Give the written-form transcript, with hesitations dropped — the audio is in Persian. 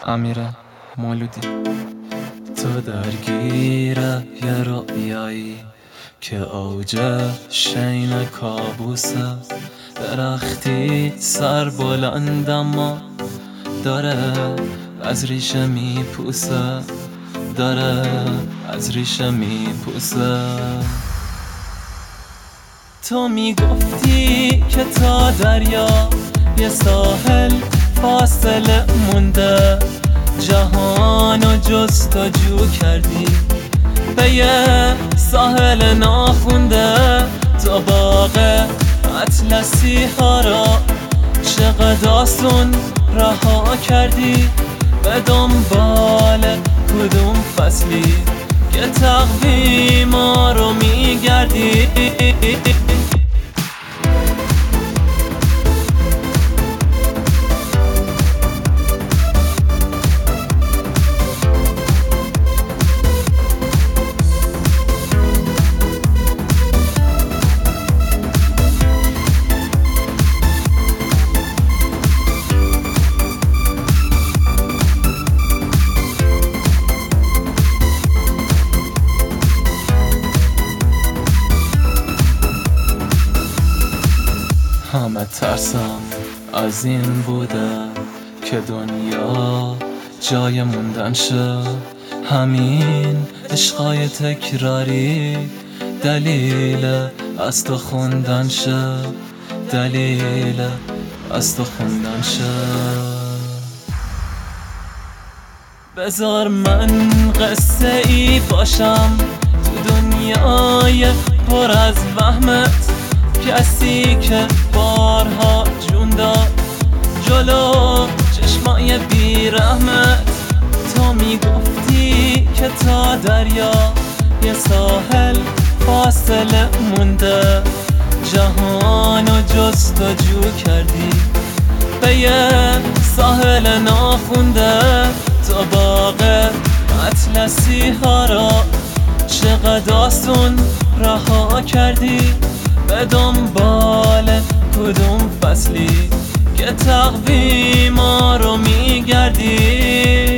امیر مولودی. تو درگیر یه رؤیایی که اوج شین کابوسه، درختی سر بلند اما داره از ریشه میپوسه، داره از ریشه میپوسه. تو میگفتی که تا دریا یه ساحل فاصله مونده، جهانو جستجو کردی به یه ساحل ناخونده. تو باغ اطلسی ها را چقدر آسون رها کردی، به دنبال کدوم فصلی که تقویم ما رو میگردی. همه ترسم از این بوده که دنیا جای موندن شه، همین عشقای تکراری دلیل از تو خوندن شه، دلیل از تو خوندن شه. بذار من قصه ای باشم تو دنیای پر از وهمت، کسی که بارها جون داد جلو چشمای بیرحمت. تو میگفتی که تا دریا یه ساحل فاصله مونده، جهانو جستجو کردی به یه ساحل ناخونده. تو باغ اطلسی ها را چقدر آسون رها کردی، به دنبال کدوم فصلی که تقویم ما رو میگردی.